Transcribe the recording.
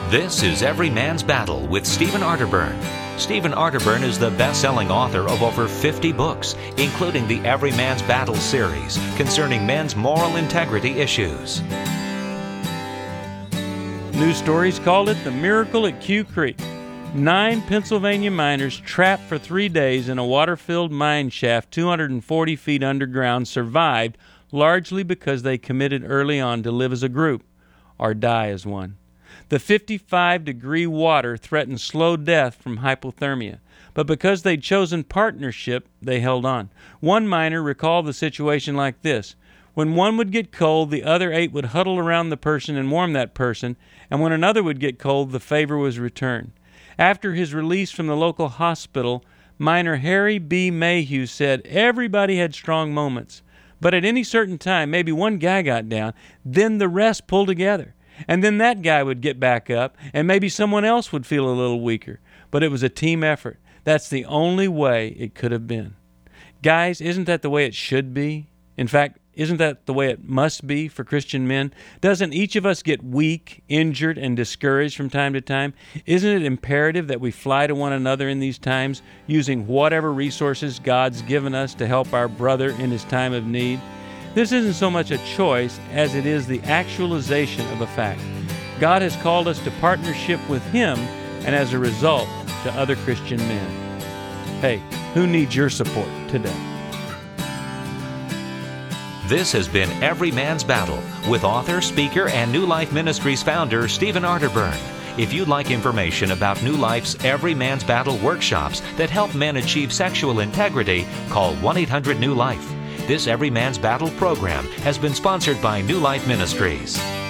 This is Every Man's Battle with Stephen Arterburn. Stephen Arterburn is the best-selling author of over 50 books, including the Every Man's Battle series concerning men's moral integrity issues. News stories called it the miracle at Q Creek. 9 Pennsylvania miners trapped for 3 days in a water-filled mine shaft 240 feet underground survived largely because they committed early on to live as a group or die as one. The 55-degree water threatened slow death from hypothermia, but because they'd chosen partnership, they held on. One miner recalled the situation like this. When one would get cold, the other 8 would huddle around the person and warm that person, and when another would get cold, the favor was returned. After his release from the local hospital, miner Harry B. Mayhew said everybody had strong moments, but at any certain time, maybe one guy got down, then the rest pulled together. And then that guy would get back up, and maybe someone else would feel a little weaker. But it was a team effort. That's the only way it could have been. Guys, isn't that the way it should be? In fact, isn't that the way it must be for Christian men? Doesn't each of us get weak, injured, and discouraged from time to time? Isn't it imperative that we fly to one another in these times, using whatever resources God's given us to help our brother in his time of need? This isn't so much a choice as it is the actualization of a fact. God has called us to partnership with Him, and as a result, to other Christian men. Hey, who needs your support today? This has been Every Man's Battle with author, speaker, and New Life Ministries founder Stephen Arterburn. If you'd like information about New Life's Every Man's Battle workshops that help men achieve sexual integrity, call 1-800-NEW-LIFE. This Every Man's Battle program has been sponsored by New Life Ministries.